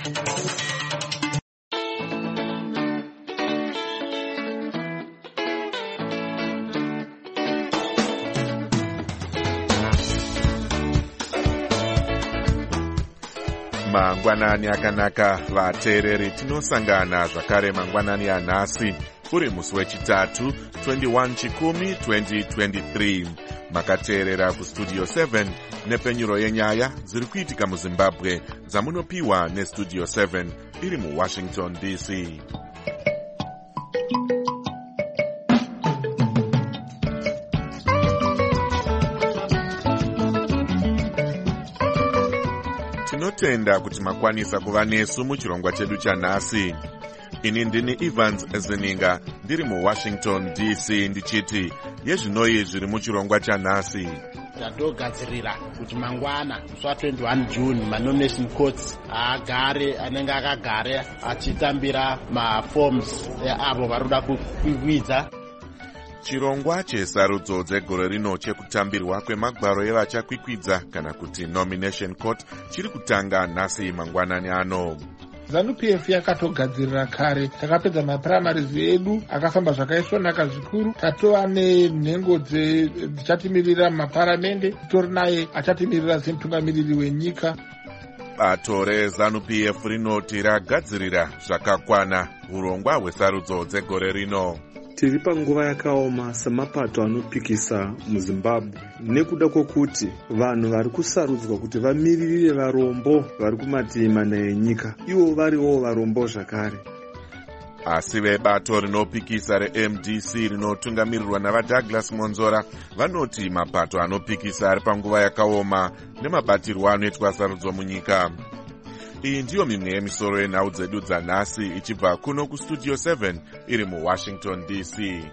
Mangwanani akanaka vateereri, tinosangana zvakare mangwanani anhasi uri musi wechitatu 21 Chikumi 2023. Makateerera kustudio 7 nepenyuro yenyaya dziri kuitika muZimbabwe dzamunopiwa nestudio 7 iri muWashington DC. Tinotenda kuti makwanisa kuva nesu muchirongwa chedu chanhasi. Ini ndini Evans Ezeninga ndiri muWashington DC ndichiti yezvinoi zviri muchirongwa chanhasi. Tatogadzirira kuti mangwana musi wa21 June manomination courts anenge akagare achitambira maforms avo varikuda kukwidza. Chirongwa chesarudzo dzegore rino chekutambirwa kwemagwaro evachakwikwidza kana kuti nomination court chiri kutanga nhasi mangwanani ano. ZANU-PF yakatogadzirira kare, takapedza maprimary edu akafamba zvakaisvonaka zvikuru. Tatova nenhengo dzichatimirira mumaparamende, titori naye achatimirira semutungamiriri wenyika. Bato reZANU-PF rinoti ragadzirira zvakakwana urongwa hwesarudzo dzegore rino. Tiri panguva yakaoma samapato anopikisa muZimbabwe nekuda kwokuti vanhu vari kusarudzwa kuti vamiririre varombo vari kumativi mana enyika, ivo variwo varombo zvakare. Asi vebato rinopikisa reMDC rinotungamirirwa navaDouglas Monzora vanoti mapato anopikisa ari panguva yakaoma nemabatirwo anoitwa sarudzo munyika. Iyi ndiyo mimwe yemisoro yenhau dzedu dzanhasi ichibva kuno kustudio 7 iri muWashington DC.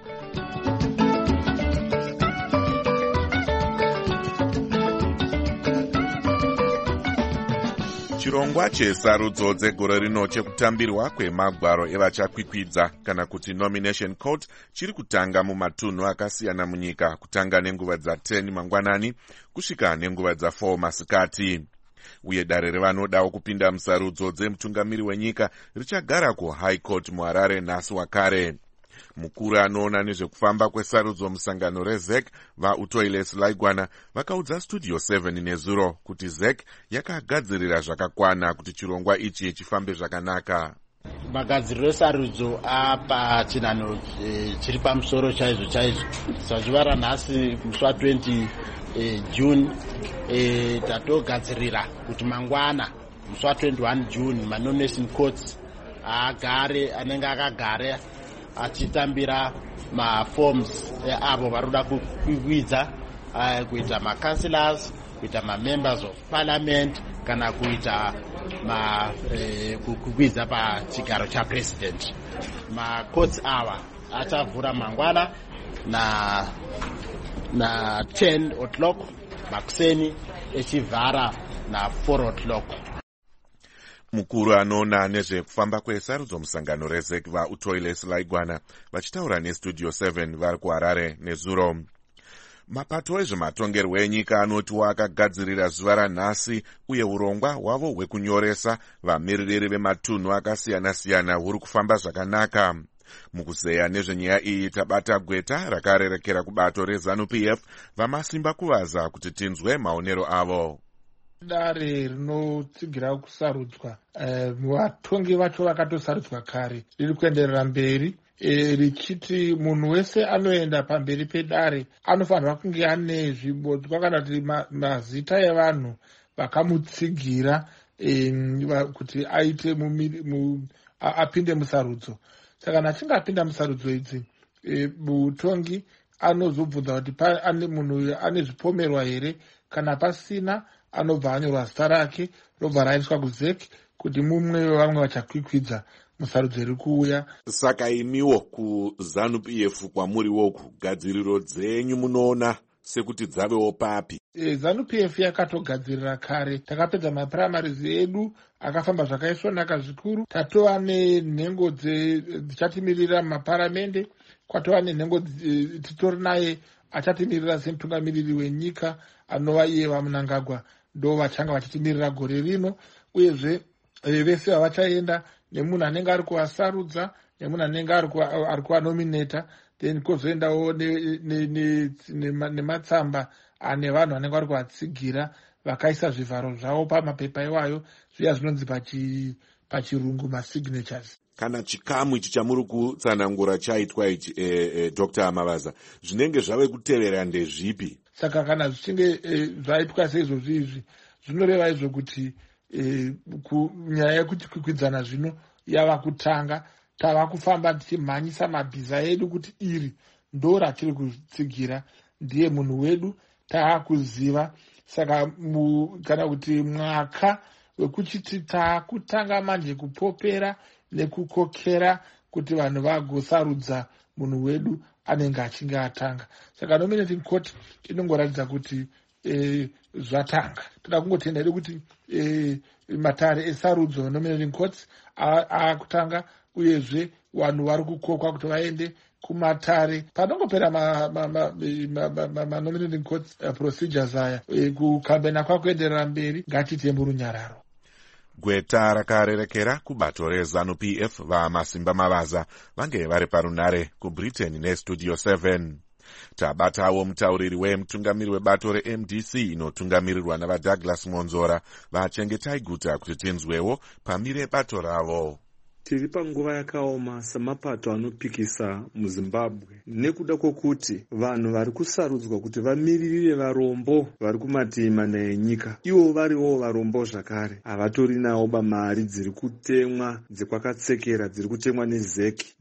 Chirongwa chesarudzo dzegore rino chekutambirwa kwemagwaro evachakwikwidza kana kuti nomination court chiri kutanga mumatunhu akasiyana munyika, kutanga nenguva dza10 mangwanani kusvika nenguva dza4 masikati. Uye dare revanodawo kupinda musarudzo dzemutungamiri wenyika richagara kuHigh Court muHarare nhasi wakare. Mukuru anoona nezvekufamba kwesarudzo musangano reZEC vaUtoiles Laigwana vakaudza studio 7 nezuro kuti ZEC yakagadzirira zvakakwana kuti chirongwa ichi chifambe zvakanaka. Magadziriro esarudzo apa chinano chiri pamusoro chaizvo chaizvo. Sazuva ranhasi musi wa20 June tatogadzirira kuti mangwana musi wa21 June manomination courts anenge akagare achitambira maforms avo varikuda kukwidza kuita macouncillors, kuita mamembers of parliament kana kuita kukwidza pachigaro chapresident. Macourts ava achavhura mangwana na 10 o'clock makuseni echivhara na 4 o'clock. Mukuru anoona nezvekufamba kwesarudzo musangano reZEC vaUtoiles Laigwana vachitaura nestudio 7 vari kuHarare nezuro. Mapato ezvematongerwo enyika anoti akagadzirira zuva ranhasi uye urongwa hwavo hwekunyoresa vamiririri vematunhu akasiyana-siyana huri kufamba zvakanaka. Mukuzeya nezvenyaya iyi tabata gweta rakarerekera kubato reZANU-PF vamasimba kuvaza kuti tinzwe maonero avo. Dare rinotsigira kusarudzwa vatongi vacho vakatosarudzwa kare riri kuenderera mberi richiti munhu wese anoenda pamberi pedare anofanirwa kunge ane zvibodzwa kana kuti mazita evanhu vakamutsigira kuti aite apinde musarudzo. Saka achinge apinda musarudzo idzi mutongi anozobvunza kuti ane munhu ane zvipomerwa here, kana pasina anobva anyorwa zita rake robva raiswa kuZEC kuti mumwe wevamwe vachakwikwidza musarudzo iri kuuya. Saka imiwo kuZANU-PF kwamuriwo kugadziriro dzenyu munoona sekuti dzavewo papi? ZANU-PF yakatogadzirira kare, takapedza maprimary edu akafamba zvakaisvonaka zvikuru. Tatova nenhengo dzichatimirira mumaparamende, kwatova nenhengo titori naye achatimirira semutungamiriri wenyika anova iye vaMnangagwa, ndo vachanga vachitimirira gore rino. Uyezve vese vavachaenda nemunhu anenge ari kuvasarudza nemunhu anenge ari kuvanominata, then kwozoendawo nematsamba ane vanhu vanenge vari kuvatsigira vakaisa zvivharo zvavo pamapepa iwayo, zviya zvinonzi pachirungu masignatures. Kana chikamu ichi chamuri kutsanangura chaitwa ichi Dr. Mavaza, zvinenge zvave kutevera ndezvipi? Saka kana zvichinge zvaitwa seizvozvi izvi, zvinoreva izvo kuti nyaya yekuti kwikwidzana zvino yava kutanga. Tava kufamba tichimhanyisa mabhiza edu kuti iri ndo ratiri kutsigira, ndiye munhu wedu, tava kuziva. Saka kana kuti mwaka wekuchiti taakutanga manje kupopera nekukokera kuti vanhu vagosarudza munhu wedu anenge achinge atanga. Saka nominating court inongoratidza kuti zvatanga. Toda kungotenda hedu kuti matare esarudzo nominating courts akutanga, uyezve vanhu vari kukokwa kuti vaende kumatare panongopera nominating courts procedures aya. Kukambena kwakuenderera mberi, ngatitembe runyararo. Gweta rakarerekera kubato reZANU-PF vaMasimba Mavaza vange vari parunare kuBritain neStudio 7. Tabatawo mutauriri wemutungamiri webato reMDC inotungamirirwa navaDouglas Monzora vachengetai guta kuti tinzwewo pamire bato ravo. Tiri panguva yakaoma samapato anopikisa muZimbabwe nekuda kwokuti vanhu vari kusarudzwa kuti vamiririre varombo vari kumativi mana enyika, ivo variwo varombo zvakare. Havatorinawo mari dziri kutemwa dzekwakatsekera, dziri kutemwa neZeki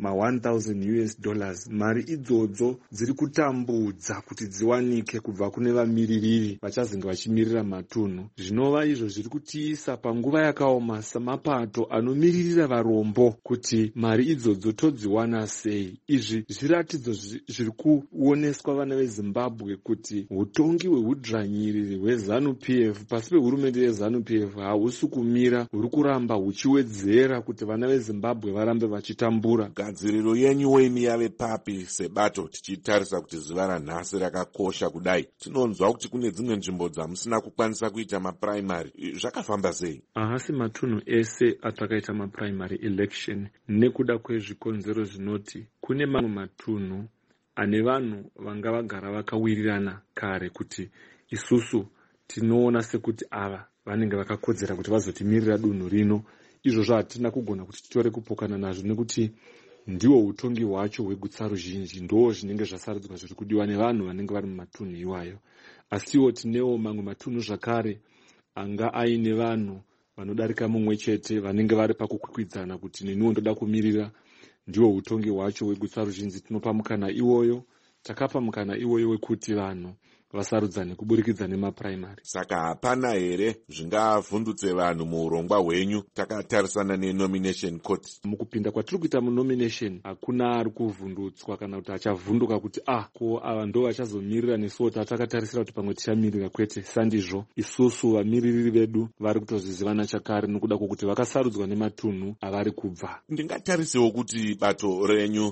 $1,000. Mari idzodzo dziri kutambudza kuti dziwanike kubva kune vamiririri vachazenge vachimirira matunhu. Zvinova izvo zviri kutiisa panguva yakaoma samapato anomiririra varombo kuti mari idzodzo todziwana sei. Izvi zviratidzo zviri kuoneswa vana veZimbabwe kuti utongi hwehudzvanyiriri hweZANU-PF pasi pehurumende yeZANU-PF hahusi kumira, huri kuramba huchiwedzera kuti vana veZimbabwe varambe vachitambura. Gadziriro yenyu wemi yave papi sebato, tichitarisa kuti zuva ranhasi rakakosha kudai? Tinonzwa kuti kune dzimwe nzvimbo dzamusina kukwanisa kuita mapuraimari. Zvakafamba sei? Hahasi matunhu ese atakaita mapuraimari election nekuda kwezvikonzero zvinoti kune mamwe matunhu ane vanhu vanga vagara vakawirirana kare kuti isusu tinoona sekuti ava vanenge vakakodzera kuti vazotimirira dunhu rino. Izvozvo hatina kugona kuti titore kupokana nazvo nekuti ndiwo utongi hwacho hwegutsa ruzhinji ndo zvinenge zvasarudzwa zviri kudiwa nevanhu vanenge vari mumatunhu iwayo. Asiwo tinewo mamwe matunhu zvakare anga aine vanhu vanodarika mumwe chete vanenge vari pakukwikwidzana kuti neniwo ndoda kumirira. Ndiwo utongi hwacho hwegutsa ruzhinji. Tinopa mukana iwoyo, takapa mukana iwoyo wekuti vanhu vasarudzane kuburikidza nemapuraimari. Saka hapana here zvingavhundutse vanhu muurongwa hwenyu takatarisana nenomination court? Mukupinda kwatiri kuita munomination hakuna ari kuvhundutswa kana kuti achavhunduka kuti ko ava ndo vachazomirira nesuwo tatakatarisa kuti pamwe tichamirira. Kwete, sandizvo. Isusu vamiririri vedu vari kutozvizivana chakare nokuda kwokuti vakasarudzwa nematunhu avari kubva. Ndingatarisewo kuti bato renyu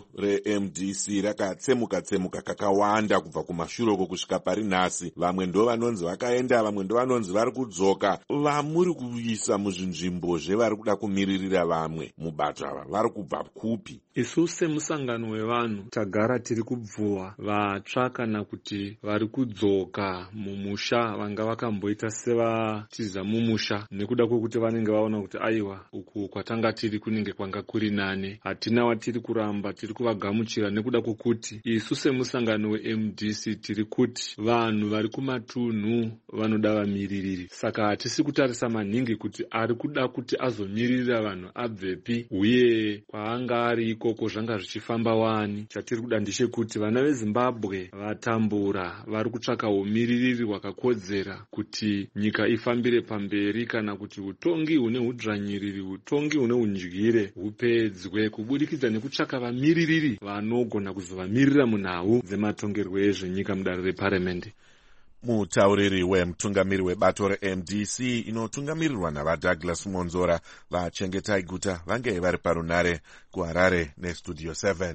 reMDC rakatsemuka kakawanda kubva kumashure kusvika pari nhasi. Vamwe ndo vanonzi vakaenda, vamwe ndo vanonzi vari kudzoka. Vamuri kuisa muzvinzvimbo zvevari kuda kumiririra vamwe mubato ava vari kubva kupi? Isu semusangano wevanhu tagara tiri kubvuwa vatsva kana kuti vari kudzoka mumusha vanga vakamboita sevatiza mumusha nekuda kwokuti vanenge vaona kuti aiwa uku kwatanga tiri kunenge kwanga kuri nane. Hatina watiri kuramba tiri kuvagamuchira nekuda kwokuti isu semusangano weMDC tiri kuti vanhu vari kumatunhu vanoda vamiririri. Saka hatisi kutarisa maningi kuti ari kuda kuti azomiririra vanhu abvepi uye kwaanga ari ikoko zvanga zvichifamba wani. Chatiri kuda ndechekuti vana veZimbabwe vatambura vari kutsvaka umiririri hwakakodzera kuti nyika ifambire pamberi kana kuti utongi hune udzvanyiriri, utongi hune undyire hupedzwe kubudikidza nekutsvaka vamiririri vanogona kuzovamirira munhau dzematongerwo ezvenyika mudare reparamendi. Mutauriri wemutungamiri webato reMDC inotungamirirwa navaDouglas Monzora vachengetai guta vange vari parunare kuHarare neStudio 7.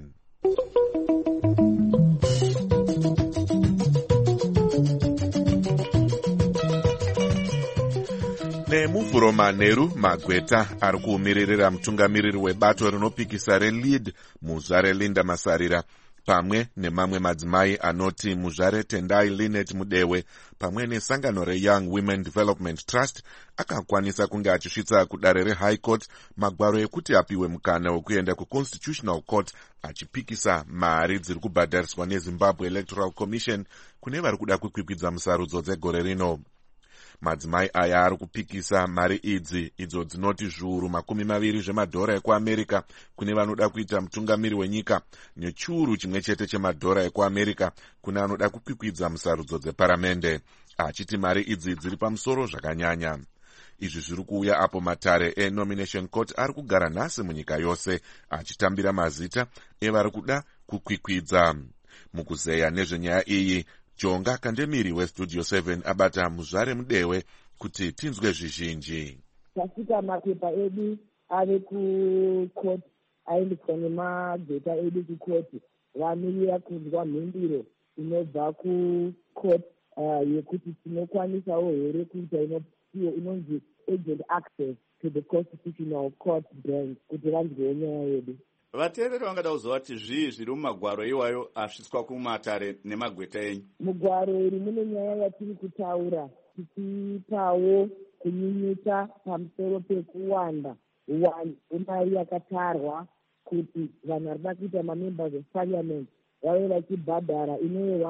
nemufuroma Neru Magweta ari kuumiririra mutungamiriri webato rinopikisa reLead muzvare Linda Masarira, pamwe nemamwe madzimai anoti muzvare Tendai Linet Mudewe pamwe nesangano reYoung Women Development Trust akakwanisa kunge achisvitsa kudare reHigh Court magwaro ekuti apiwe mukana wekuenda kuConstitutional Court achipikisa mari dziri kubhadhariswa neZimbabwe Electoral Commission kune vari kuda kukwikwidza musarudzo dzegore rino. Madzimai aya ari kupikisa mari idzi idzo dzinoti zviuru 20 zvemadhora ekuAmerica kune vanoda kuita mutungamiri wenyika nechiuru chimwe chete chemadhora ekuAmerica kune anoda kukwikwidza musarudzo dzeparamende, achiti mari idzi dziri pamusoro zvakanyanya. Izvi zviri kuuya apo matare eNomination Court ari kugara nhasi munyika yose achitambira mazita evari kuda kukwikwidza. Mukuzeya nezvenyaya iyi, Jonga Kandemiri weStudio 7 abata muzvare Mudewe kuti tinzwe zvizhinji. Tasvika mapepa edu ave kucourt, aendeswa nemagweta edu kucourt, vamirira kunzwa mhinduro inobva kucourt yekuti tinokwanisawo here kuita inonzi agent access to the Constitutional Court bench kuti vanzwewo nyaya yedu. Vateereri vangada kuziva kuti zvii zviri mumagwaro iwayo asvitswa kumatare nemagweta enyu. Mugwaro iri mune nyaya yatiri kutaura, tichipawo kunyinyika pamusoro pekuwanda mari yakatarwa kuti vanhu vari kuda kuita mamembers of parliament vave vachibhadhara inove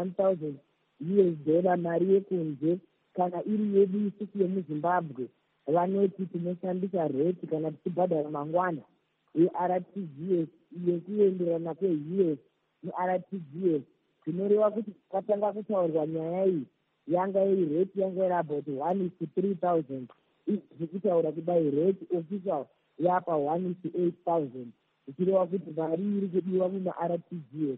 $1,000 mari yekunze kana iri yedu isusu yemuZimbabwe. Vanoti tinoshandisa rate kana tichibhadhara mangwana yeRTGS yekuenderana kweUS neRTGS, zvinoreva kuti kwatanga kutaurwa nyaya iyi yanga iri rate yanga iri about 1:3,000, izvi kutaura kudai rate official yapa 1:8,000, zvichireva kuti mari iri kudiwa mumaRTGS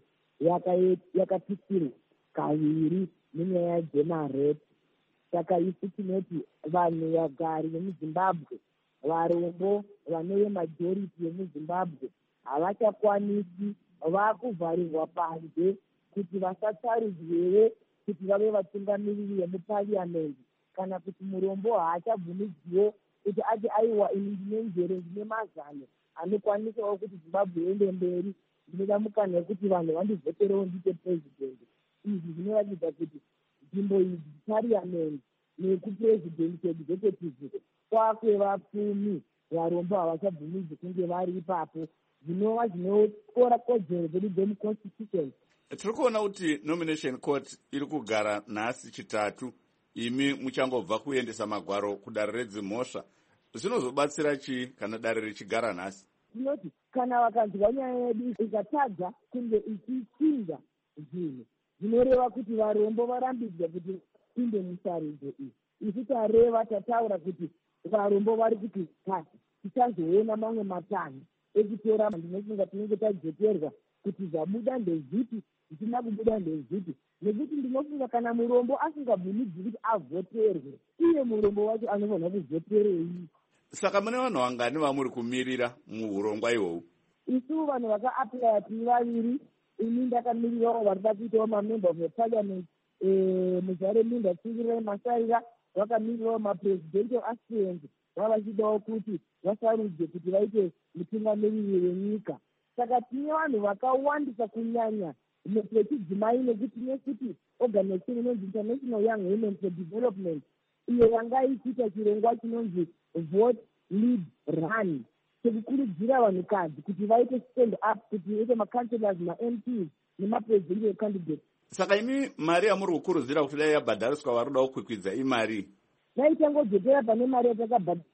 yakapitirwa kaviri nenyaya dzemarate. Saka isu tinoti vanhu vagari vemuZimbabwe, varombo vanove majority yemuZimbabwe havachakwanisi, vakuvharirwa panze kuti vasatsarudzwewe kuti vave vatungamiriri vemupariamendi, kana kuti murombo haachabvumidziwo kuti ati aiwa ini ndine njere ndine mazano anokwanisawo kuti Zimbabwe iende mberi, ndinoda mukana wekuti vanhu vandivhoterewo ndiite president. Izvi zvinoratidza kuti nzvimbo idzi pariamendi nekupresident executive kwakwevapfumi, varombo havachabvumidzi kunge vari ipapo, zvinova zvinokora kodzero dzedu dzemuconstitution. Tiri kuona kuti Nomination Court iri kugara nhasi chitatu, imi muchangobva kuendesa magwaro kudare redzimhosva. Zvinozobatsira chii kana dare richigara nhasi? Tinoti kana vakanzwa nyaya yedu ikatadza kunge ichichinja zvinhu, zvinoreva kuti varombo varambidzwa kuti inde musarudzo iyi. Isu tareva tataura kuti varombo vari kuti pasi tichazoona mamwe matanho ekutora, ndinofunga tinenge tajeterwa kuti zvabuda ndezvipi, zvisina kubuda ndezvipi, nekuti ndinofunga kana murombo asingabvumidzi kuti avhoterwe, iye murombo wacho anofanira kuvhoterei. Saka mune vanhu vangani vamuri kumirira muurongwa ihwohwu? Isu vanhu vakaaplaya tiri vaviri, ini ndakamirirawo vari kuda kuitawo mamember of the parliament, muzvare Linda Masarira vakamirirawo mapresidential aspirants vava vachidawo kuti vasarudze kuti vaite mutungamiriri wenyika. Saka tine vanhu vakawandisa kunyanya nechidzimai, nekuti nekuti organization inonzi International Young Women for Development iyo yanga ichiita chirongwa chinonzi Vote Lead Run, chekukurudzira vanhukadzi kuti vaite stand up, kuti vaite macancelors, maMPs nemapresidential candidates. Saka imi mari yamuri kukurudzira kuti dai yabhadhariswa vari kuda kukwikwidza imari? Naitangodzokera pane mari yatakabhadhara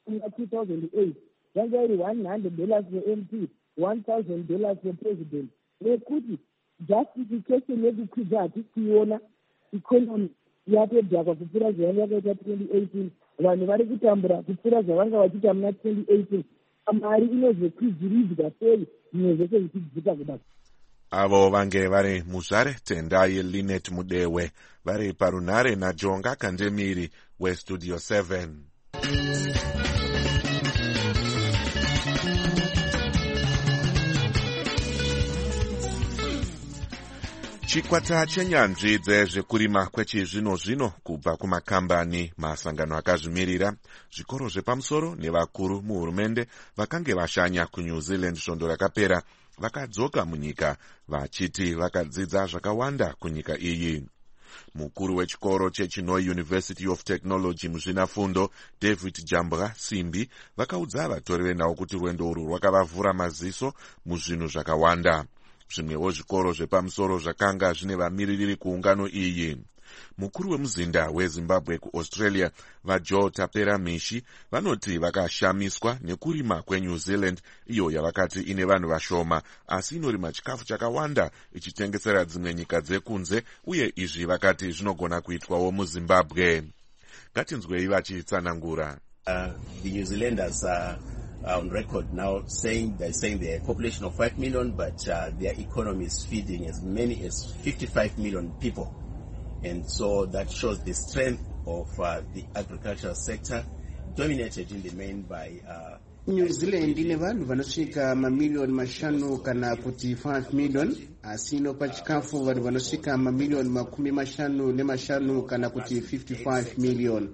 2008 yanga iri $100 for MP, $1,000 for president, nekuti justification yekukwidza hatisiona. Economy yatodhakwa kupfuura zvayanga yakaita 2018, vanhu vari kutambura kupfuura zvavanga vachiita muna 2018. Mari inozokwidziridzwa sei zvimwe zvese zvichidzika kudai? Avo vange vari muzvare Tendai Linet Mudewe vari parunhare naJonga Kandemiri weStudio 7. chikwata chenyanzvi dzezvekurima kwechizvino-zvino kubva kumakambani, masangano akazvimirira, zvikoro zvepamusoro nevakuru muhurumende vakange vashanya kuNew Zealand svondo rakapera vakadzoka munyika vachiti vakadzidza zvakawanda kunyika iyi. Mukuru wechikoro cheChinoi University of Technology muzvinafundo David Jambra Simbi vakaudza vatori venhau kuti rwendo urwu rwakavavhura maziso muzvinhu zvakawanda. Zvimwewo zvikoro zvepamusoro zvakanga zvine vamiririri kuungano iyi. Mukuru wemuzinda weZimbabwe kuAustralia vaJoe Tapera Mishi vanoti vakashamiswa nekurima kweNew Zealand, iyo yavakati ine vanhu vashoma asi inorima chikafu chakawanda ichitengesera dzimwe nyika dzekunze, uye izvi vakati zvinogona kuitwawo muZimbabwe. Ngatinzwei vachitsanangura. The New Zealanders are on record now saying they're a population of 5 million, but their economy is feeding as many as 55 million people. And so that shows the strength of the agricultural sector, dominated in the main by New Zealand ine vanhu vanosvika mamiliyoni mashanu kana kuti 5 million, asi inopa chikafu vanhu vanosvika mamiliyoni 55 kana kuti 55 million.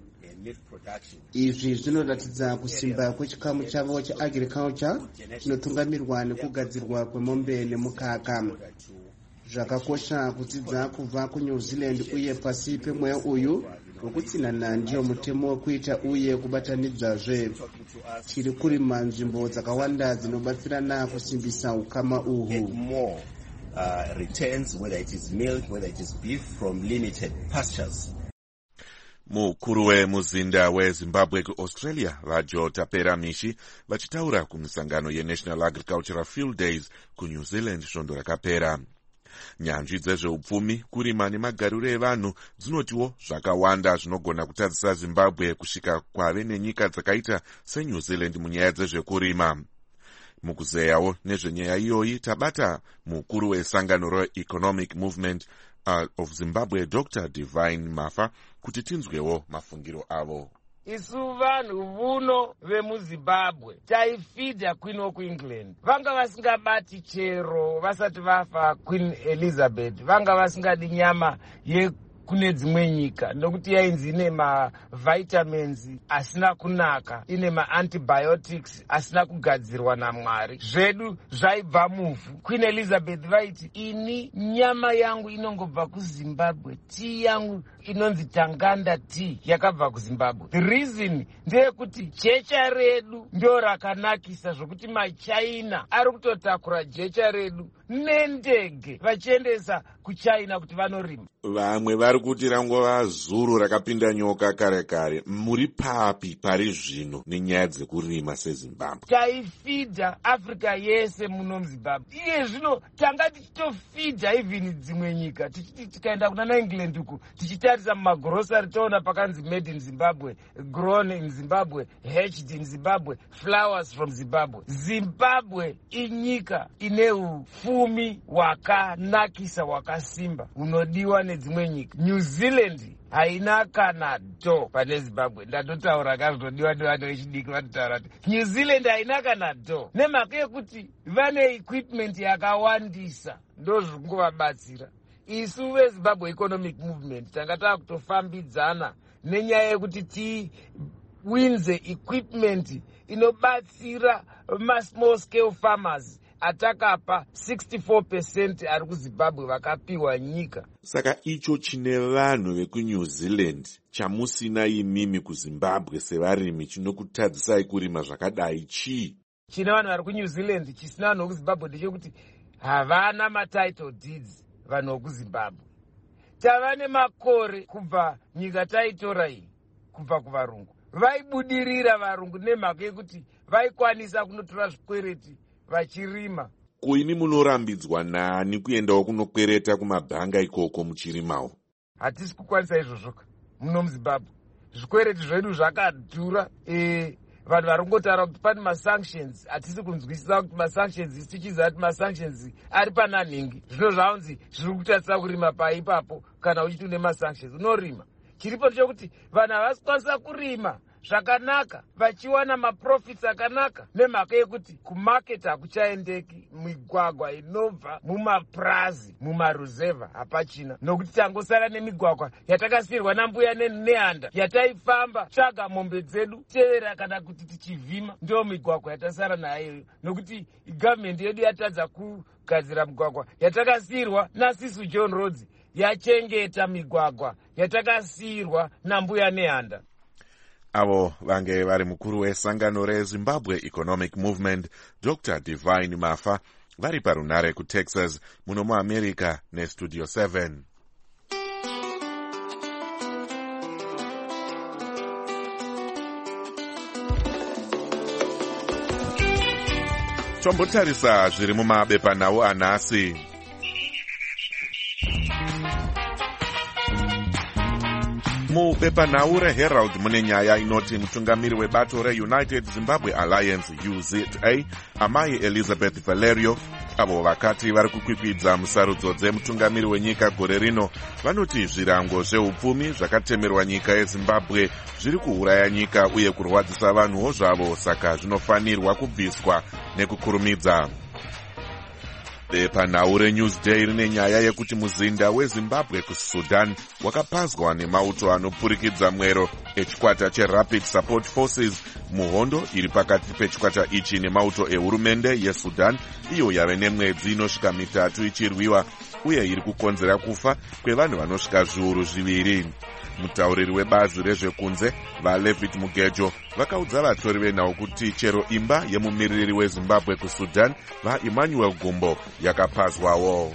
Izvi zvinoratidza kusimba kwechikamu chavo cheagriculture chinotungamirwa nekugadzirwa kwemombe nemukaka. Zvakakosha kudzidza kubva kuNew Zealand, uye pasi pemweya uyu wokutsinhana ndiyo mutemo wekuita uye kubatanidzazve. Tiri kurima nzvimbo dzakawanda dzinobatsirana kusimbisa ukama uhwu. Returns, whether it is milk, whether it is beef, from limited pastures. Mukuru wemuzinda weZimbabwe kuAustralia vaJoe Tapera Mishi vachitaura kumisangano yeNational Agricultural Field Days kuNew Zealand svondo rakapera. Nyanzvi dzezveupfumi, kurima nemagariro evanhu dzinotiwo zvakawanda zvinogona kutadzisa Zimbabwe kusvika kwave nenyika dzakaita seNew Zealand munyaya dzezvekurima. Mukuzeyawo nezvenyaya iyoyi tabata mukuru wesangano reEconomic Movement of Zimbabwe Dr. Divine Mafa kuti tinzwewo mafungiro avo. Isu vanhu vuno vemuZimbabwe taifidha Queen of England. Vanga vasingabati chero vasati vafa Queen Elizabeth. Vanga vasingadi nyama kune dzimwe nyika nokuti yainzi ine mavitamins asina kunaka, ine maantibiotics asina kugadzirwa naMwari. Zvedu zvaibva muvhu. Queen Elizabeth vaiti, ini nyama yangu inongobva kuZimbabwe, tii yangu inonzi Tanganda tea yakabva kuZimbabwe. The reason ndeyekuti jecha redu ndio rakanakisa zvokuti maChina ari kutotakura jecha redu nendege vachiendesa kuChina kuti vanorima. Vamwe vari kuti rangova zuru rakapinda nyoka kare kare. Muri papi pari zvino nenyaya dzekurima seZimbabwe? Taifidha Africa yese muno muZimbabwe. Iye zvino tanga tichitofidha even dzimwe nyika. Tikaenda kuna England uku tichitarisa mumagrocery toona pakanzi made in Zimbabwe, grown in Zimbabwe, hatched in Zimbabwe, flowers from Zimbabwe. Zimbabwe inyika ine ufumi wakanakisa wakasimba unodiwa nedzimwe nyika. New Zealand haina kana do pane Zimbabwe. Ndatotaura kazvinodiwa nevanhu vechidiki vatotaura kuti New Zealand haina kana do, nemhaka yekuti vane equipment yakawandisa, ndo zvikungovabatsira. Isu veZimbabwe Economic Movement tanga takutofambidzana nenyaya yekuti tiwinze equipment inobatsira ma-small scale farmers atakapa 64% ari kuZimbabwe vakapiwa nyika. Saka icho chine vanhu vekuNew Zealand chamusina imimi kuZimbabwe sevarimi chinokutadzisai kurima zvakadai chii? Chine vanhu vari kuNew Zealand chisina vanhu vekuZimbabwe ndechekuti havana matitle deeds vanhu vekuZimbabwe. Tava nemakore kubva nyika taitora iyi kubva kuvarungu. Vaibudirira varungu nemhaka yekuti vaikwanisa kunotora zvikwereti vachirima. Kuini munorambidzwa nani kuendawo kunokwereta kumabhanga ikoko muchirimawo? Hatisi kukwanisa izvozvo muno muZimbabwe. Zvikwereti zvedu zvakadhura. Vanhu vari kungotaura kuti pane masanctions, hatisi kunzwisisa kuti masanctions, tichiziva kuti masanctions ari pananhingi. Zvino zvaunzi zviri kutarisa kurima paipapo kana uchiti une masanctions unorima. Chiripo chekuti vanhu havasi kwanisa kurima zvakanaka vachiwana maprofits akanaka, nemhaka yekuti kumaketi hakuchaendeki. Migwagwa inobva mumapurazi mumaruzeva hapachina, nokuti tangosara nemigwagwa yatakasiyirwa nambuya nehanda yataifamba tsvaga mombe dzedu tevera kana kuti tichivhima. Ndio migwagwa yatasara nayo, nokuti gavhmendi yedu yatadza kugadzira migwagwa yatakasiyirwa naSisu John Rhodes, yachengeta migwagwa yatakasiyirwa nambuya nehanda. Avo vange vari mukuru wesangano reZimbabwe Economic Movement Dr. Divine Mafa vari parunare kuTexas muno muAmerica neStudio 7. Tombotarisa zviri mumabepanhau anhasi. Mubepanhau reHerald mune nyaya inoti mutungamiri webato reUnited Zimbabwe Alliance UZA amai Elizabeth Valerio avo vakati vari kukwikwidza musarudzo dzemutungamiri wenyika gore rino vanoti zvirango zveupfumi zvakatemerwa nyika yeZimbabwe zviri kuuraya nyika uye kurwadzisa vanhuwo zvavo, saka zvinofanirwa kubviswa nekukurumidza. Bepanhau reNewsday rine nyaya yekuti muzinda weZimbabwe kuSudan wakapazwa nemauto anopurikidza mwero echikwata cheRapid Support Forces muhondo iri pakati pechikwata ichi nemauto ehurumende yeSudan, iyo yave nemwedzi inosvika mitatu ichirwiwa uye iri kukonzera kufa kwevanhu vanosvika zviuru zviviri. Mutauriri webazi rezvekunze vaLevit Mugejo vakaudza vatori venhau kuti chero imba yemumiriri weZimbabwe kuSudan vaEmmanuel Gumbo yakapazwawo.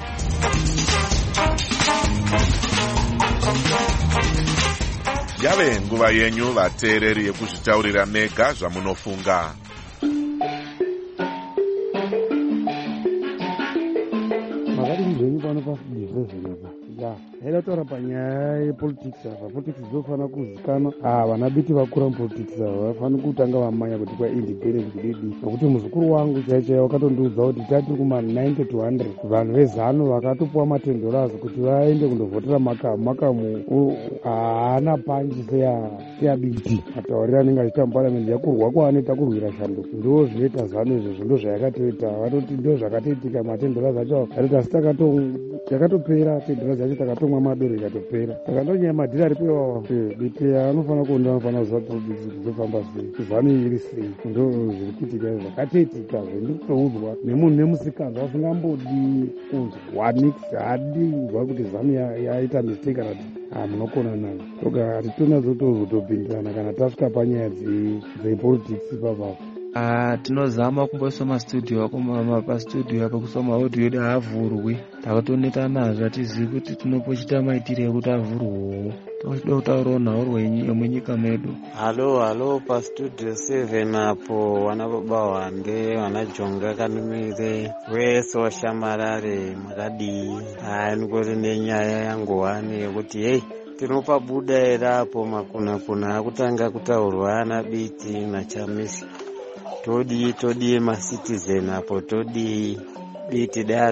Yave nguva yenyu vateereri yekuzvitaurira mega zvamunofunga. Makadini pano pazvezvinapa haida kutaura panyaya yepolitics apa. Politics dzinofanira kuzikanwa. Vana biti vakura mupolitics ava vafanira kutanga vamanya kuti kwaindependent kudidi, nokuti muzukuru wangu chaichai wakatondiudza kuti tati kuma 90 to 100 vanhu vezano vakatopuwa $10 kuti vaende kundovhotera makamu haana panji seyabiti. Matauriro anenge achiita muparamendi yakurwa kwaanoita kurwira shando ndo zvinoita zano izvozvo, ndo zvayakatoita. Vanoti ndo zvakatoitika $10 acho ariti asi takatopera $10 acho takatomwa madoro ikatopera. Saka ndonyaya madhiri ari pewawa biti anofanira kuenda anofanira kuziva kuti dzofamba sei, zano iri sei, ndo zviri kuitika zvakatoitika zvendikutoudzwa nemunhu nemusikazwa asingambodi kunzwa nix hadi kunzwa kuti zano yaita mistake kana kuti munokona nayo. Toka hatitona zotozotopindirana kana tasvika panyaya dzepolitics ipapapo. Tinozama kumboisa mastudio pastudio apa kusoma audio yedu haavhurwi. Takatoneta nazvo hatizivi kuti tinopochita maitire ekuti avhurwewo. Tochida kutaurawo nhau yemunyika medu. Halo pastudio 7 apo wana baba wande wana jonga kanumire wese washamarare makadii. Ningori nenyaya yangu wane yekuti tinopa buda era apo makuna akutanga kutaurwa ana biti nachamisi. Todi macitizen apo todi biti dai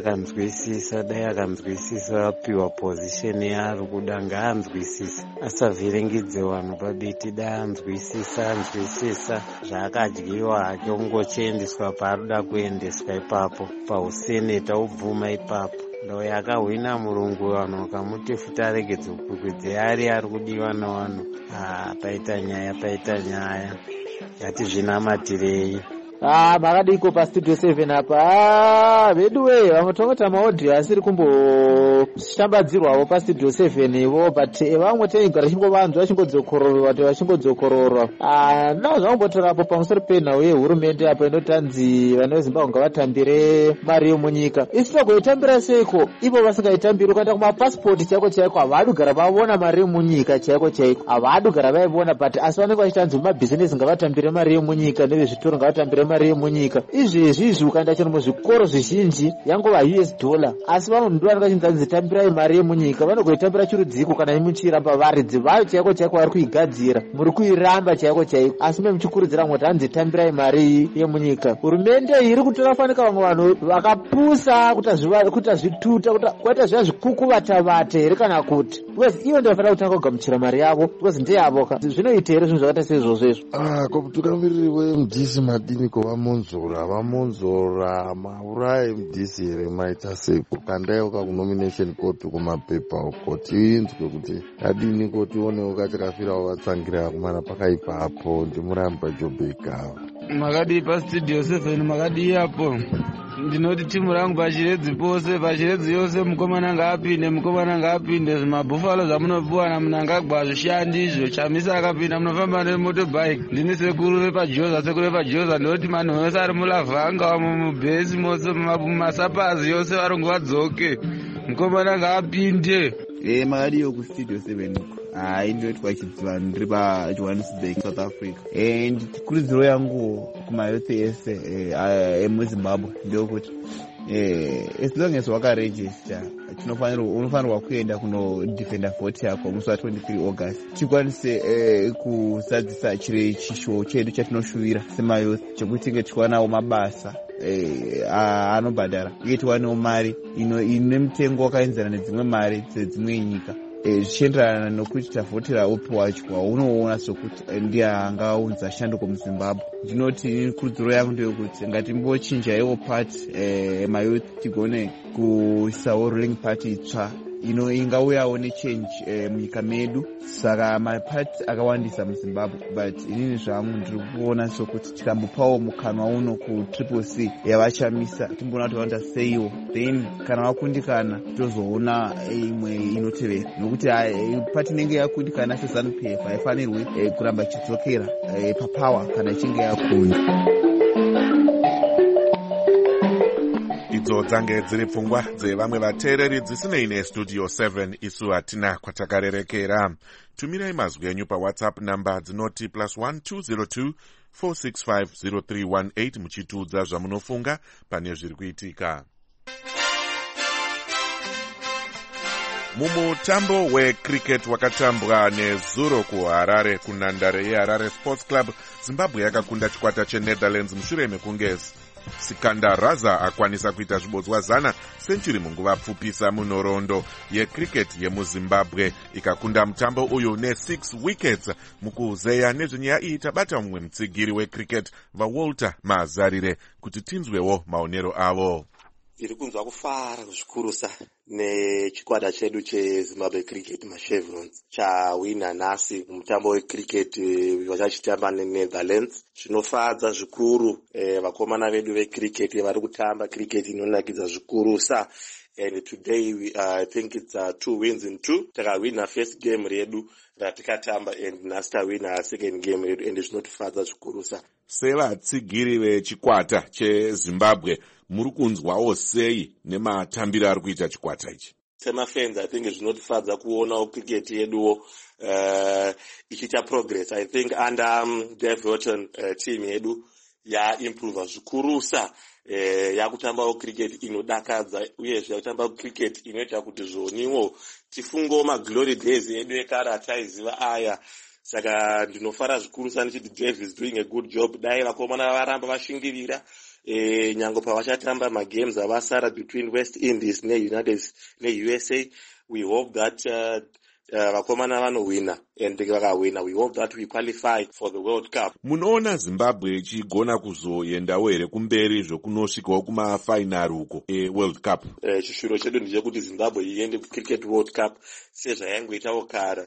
akanzwisisa apiwa position yari kuda ngaanzwisisa, asavhiringidze vanhu pabiti. Dai anzwisisa zvaakadyiwa achongochiendeswa paanoda kuendeswa ipapo pauseneta obvuma ipapo. Ndo yakahwina murungu vanhu vakamuti futi aregedze kukwidze ari kudiwa navanhu. Paita nyaya yati zvinamatirei. Makadiko pastudio 7 apa veduwe vamotongota maodhi asiri kumboshambadzirwawo pastudio 7 ivo, but vamwe teigara chingovanzwa vachingodzokororwa. Zvavambotorapo pamusoro penhau yehurumende apa inotanzi vana veZimbabwe ngavatambire mari yomunyika. Isinogoitambira seiko ivo vasingaitambiri? Ukaenda kumapasipoti chaiko havadi kugara vaona mari yomunyika chaiko havadi kugara vaivona, but asi vanenge vachitanzi mumabhizinesi ngavatambire mari yomunyika, nevezvitoro ngavatambire mari yomunyika. Izvi ukaenda chero muzvikoro zvizhinji yangova $, asi vanondiwa vakachinzanzi tambirai mari yemunyika. Vanogoitambira chirudziko kana muchiramba varidzi vayo chaiko vari kuigadzira, muri kuiramba chaiko, asi memuchikurudzira kuti hanzi tambirai mari yemunyika. Hurumende iri kutorafanika vamwe vanhu vakapusa kuti azvituta kwaita zviya zvikukuvatavata here kana kuti because ivo ndinofanira kutanga kugamuchira mari yavo because ndeyavoka zvinoita here zvinhu zvakaita seizvozvo izvo. Mutungamiriri wemudhisi madini vamonzora maurayi mudhisi here maita seiko kandaiuka kunomination court kumapepa ukoti inzwe kuti adini kuti ionewo kachakafirawo vatsangira kumana pakaipapo ndimuramba jobeka makadi pastudio 7 makadi apo ndinoti timu rangu pachiredzi pose pachiredzi yose mukomana ngaapinde zvimabhufalo zvamunopiwana munangagwa zvishandi izvo chamisa akapinda munofamba nemotobike ndini sekuru vepajoza ndoti manhu vose ari mulavhanga mumubhesi mose mumasapazi yose varongo vadzoke mukomana ngaapinde. Makadiyo kustudio 7 indotwa chidziva ndiri pajohannesburg south africa and kurudziro yangu kumayouth ese emuzimbabwe ndeyokuti as long as wakaregister unofanirwa kuenda kunodefenda vhoti yako musi wa23 august tikwanise kuzadzisa chisho chedu chatinoshuvira semayouth chekuti tinge tichiwanawo mabasa anobhadhara uye tiwanewo mari ine mutengo wakaenzana nedzimwe mari dzedzimwe nyika zvichienderana nokuti tavhotera upi wacho waunoona sokuti ndiye angaunza shanduko muzimbabwe. Ndinoti kurudziro yangu ndeyekuti ngatimbochinjaiwo party mayouth tigone kuisawo ruling party itsva ingauyawo nechange munyika medu. Saka mapati akawandisa muzimbabwe but inini zvangu ndiri kuona sokuti tikambopawo mukanwa uno kutriple C yavachamisa timboona kuti vanoita seiwo then kana vakundikana tozoona imwe inotevera nokuti pati inenge yakundikana seZANU-PF haifanirwi kuramba ichidzokera papower kana ichinge yakunda. Idzo dzange dziri pfungwa dzevamwe vateereri dzisinei nestudio 7 isu hatina kwatakarerekera. Tumirai mazwi enyu paWhatsApp namba dzinoti +1 202 465 0318 muchitiudza zvamunofunga pane zviri kuitika. Mumutambo wecricket wakatambwa nezuro kuHarare kunhandare yeHarare Sports Club, Zimbabwe yakakunda chikwata cheNetherlands mushure mekunge Sikandar Raza akwanisa kuita zvibodzwa 100 century munguva pfupisa munhoroondo yecricket yemuZimbabwe, ikakunda mutambo uyu ne6 wickets. Mukuzeya nezvenyaya iyi tabata mumwe mutsigiri wecricket vaWalter Mazarire kuti tinzwewo maonero avo. Tiri kunzwa kufara zvikurusa nechikwata chedu cheZimbabwe Cricket maChevrons chawina nhasi mutambo wecricket wachachitamba neNetherlands. Zvinofadza zvikuru vakomana vedu vecricket vari kutamba cricket inonakidza zvikurusa. And today I think it's 2 wins in 2. Takawina first game redu ratikatamba and nhasi tawina second game redu and zvinotifadza zvikurusa. Sevatsigiri vechikwata cheZimbabwe muri kunzwawo sei nematambiro ari kuita chikwata ichi? Semafans I think zvinotifadza kuona cricket yeduwo ichiita progress. I think under Dave Houghton team yedu yaimprove zvikurusa. Yakutambawo cricket inodakadza uyezve yakutamba cricket inoita kuti zvoniwo tifungewo maglory days edu ekare ataiziva aya. Saka ndinofara zvikuru ndichiti Dave is doing a good job. Dai vakomana varamba vashingirira nyango pavachatamba magames avasara between West Indies neUSA. We hope that vakomana vanowina and vakawina we hope that we qualify for the World Cup. Munoona Zimbabwe ichigona kuzoendawo here kumberi zvokunosvikawo kumafainari uko eWorld Cup? Chishuro chedu ndechekuti Zimbabwe iende kuCricket World Cup sezvayangoitawo kare.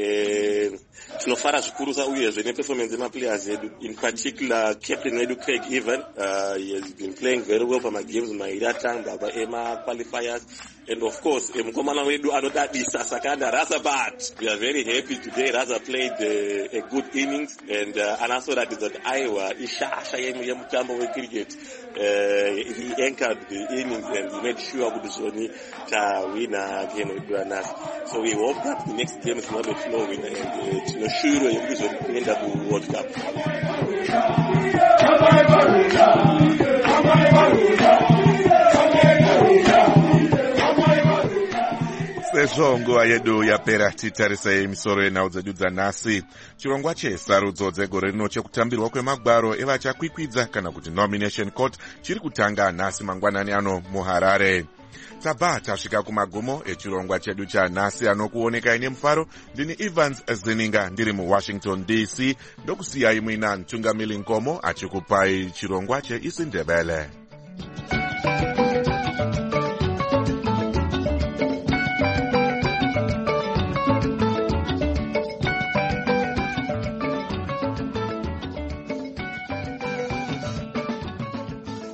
Tinofara zvikurusa uyezve neperformance yemaplayers edu, in particular captain wedu Craig Evan. He has been playing very well pamagames mairi atanga ema-qualifiers, and of course mukomana wedu anodadisa Sakanda Raza, but we are very happy today. Raza played a good innings and anasoratidza kuti aiwa ishasha yemutambo wecricket. He anchored the innings and he made sure kuti zvoni tawina game wedu anasi. So we hope that the next game Zimbabwe tinowina and tinoshure yekuti kuenda kuWorld Cup. sezvo nguva yedu yapera, titarisei misoro yenhau dzedu dzanhasi. Chirongwa chesarudzo dzegore rino chekutambirwa kwemagwaro evachakwikwidza kana kuti nomination court chiri kutanga nhasi mangwanani ano muHarare. Tabva tasvika kumagumo echirongwa chedu chanhasi, anokuonekai nemufaro. Ndini Evans Zininga ndiri muWashington DC, ndokusiyai muina Ntungamili Nkomo achikupai chirongwa cheIsiNdebele.